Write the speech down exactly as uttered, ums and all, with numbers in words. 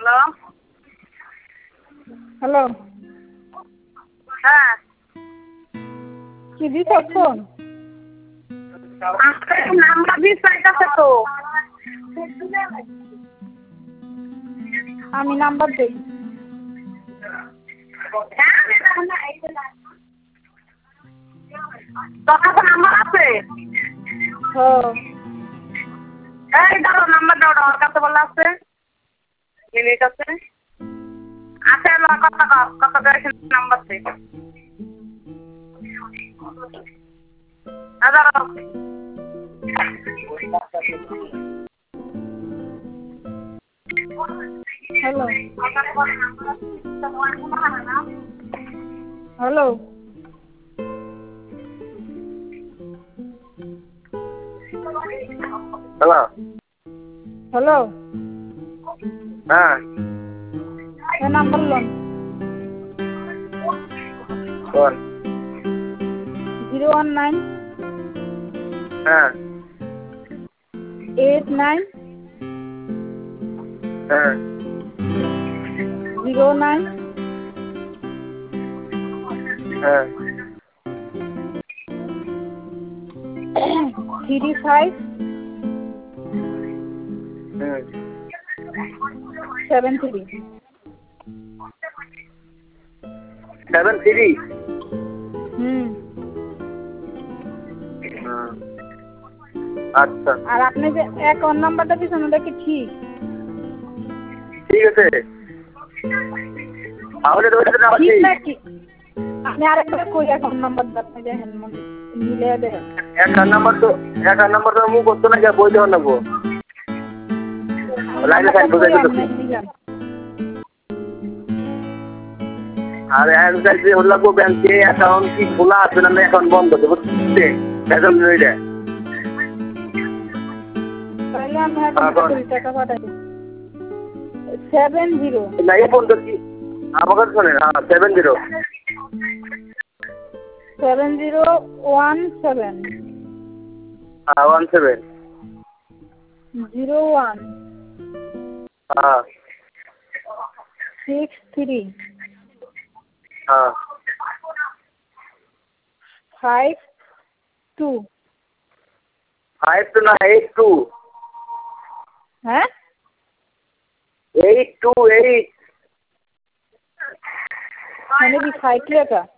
hello hello হ্যাঁ কি দিছ ফোন নাম্বার দিস পাইতাছে তো আমি নাম্বার দেই তোর কাছে নাম্বার আছে হ্যাঁ এই দাও নাম্বার দাও ওর কাছে বলা আছে মিনিট আছে আছে ল কত কত করে নাম্বার দে দাদা হ্যালো হ্যালো হ্যালো হ্যালো হ্যাঁ এ নাম্বার লোন বল জিরো ওয়ান নাইন হ্যাঁ এইট নাইন হ্যাঁ জিরো নাইন হ্যাঁ থ্রি ফাইভ হুম সেভেন থ্রি সেভেন থ্রি হুম আচ্ছা আর আপনি যে অ্যাকাউন্ট নাম্বারটা দিয়েছেন ওটা কি ঠিক ঠিক আছে তাহলে তো ওইটা নাম্বার ঠিক ঠিক নাকি আপনি আরেকটা কই অ্যাকাউন্ট নাম্বার আপনি দেখেন মিলে দেখেন একটা নাম্বার তো একটা নাম্বার তো মুখ করতো না বই দেওয়ার লাগবো লাইনে সাইন বোঝাই দিতে আর অ্যান্সার যে হল লাগবো ব্যাংকে অ্যাকাউন্ট কি খোলা আছে না অ্যাকাউন্ট বন্ধ আছে বুঝতে এখন রইলে তাহলে আমি এখন টাকা পাঠাই সেভেন জিরো না এই ফোন তো কি আমার কাছে শোনেন হ্যাঁ seven zero seven zero one seven হ্যাঁ ওয়ান সেভেন জিরো ওয়ান হ্যাঁ সিক্স থ্রি হ্যাঁ ফাইভ টু ফাইভ টু না এইট টু হ্যাঁ এইট টু এইট মানে কি ফাইভ লেখা